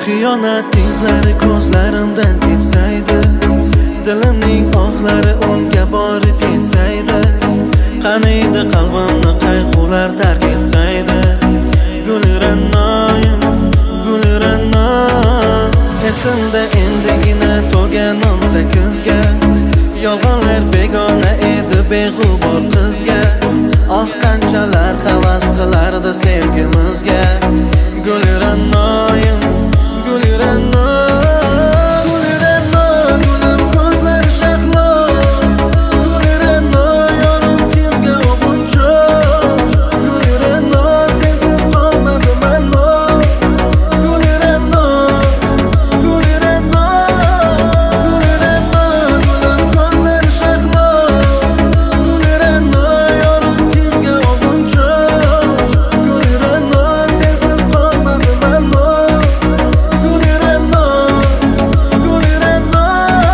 Xiyonat izlari ko'zlarimdan ketsaydi, dilimning ohlari unga borib yetsaydi, qani edi qalbimni qayg'ular tark etsaydi. Gulranoyim, Gulrano, esimda endigina to'lgan 18ga. Yolg'onlar begona edi beg'ubor qizga. Oh qanchalar havas qilardi sevgimizga. Gulranoyim, Gulrano, Gulrano, gulim ko'zlari shahlo. Gulrano, yorim kimga o'g'uncho. Gulrano, sensiz qolmadim ammo. Gulrano, Gulrano, Gulrano, gulim ko'zlari shahlo. Gulrano, yorim kimga o'g'uncho. Gulrano, sensiz qolmadim ammo. Gulrano, Gulrano.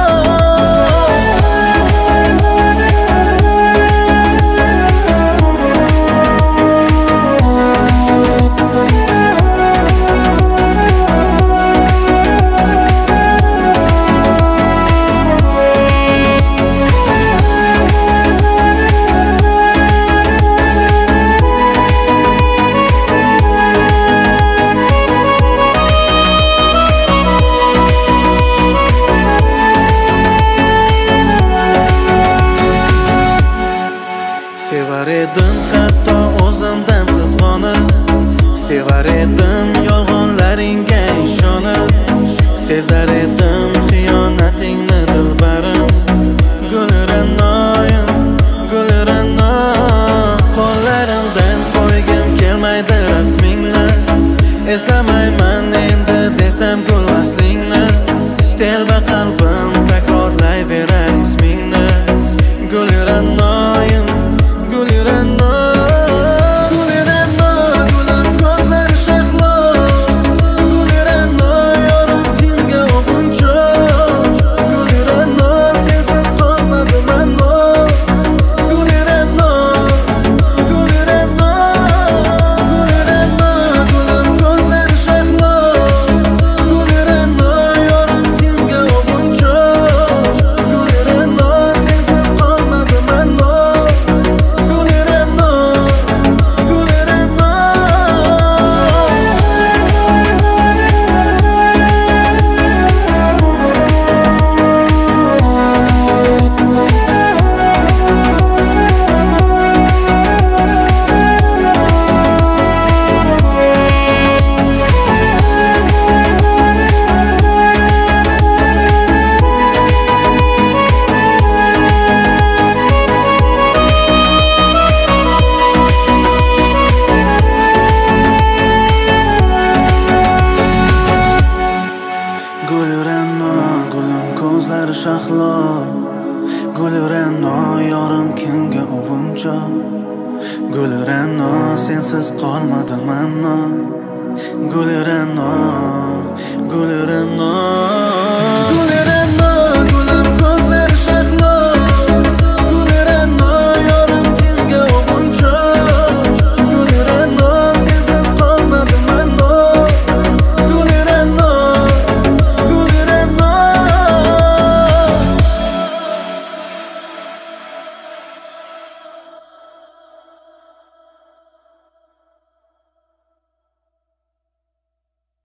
Sevar edim hatto o'zimdan qizg'onib, sevar edim yolg'onlaringga ishonib, sezar edim xiyonatingni dilbarim. Gulranoyim, Gulrano, qo'llarimdan qo'ygim kelmaydi rasmingni, eslamayman endi desam gul vaslingni, telba qalbim takrorlayverar ismingni. Gulranoyim, Gulrano, Gulrano, gulim ko'zlari shahlo. Gulrano, yorim kimga o'g'uncho. Gulrano, sensiz qolmadim ammo. Gulrano, Gulrano, Gulrano, gulim ko'zlari shahlo. Gulrano, yorim kimga o'g'uncho. Gulrano, sensiz qolmadim ammo. Gulrano, Gulrano. Gulrano, gulim ko'zlari shahlo. Gulrano, yorim kimga o'g'uncho. Gulrano, sensiz qolmadim ammo. Gulrano, Gulrano.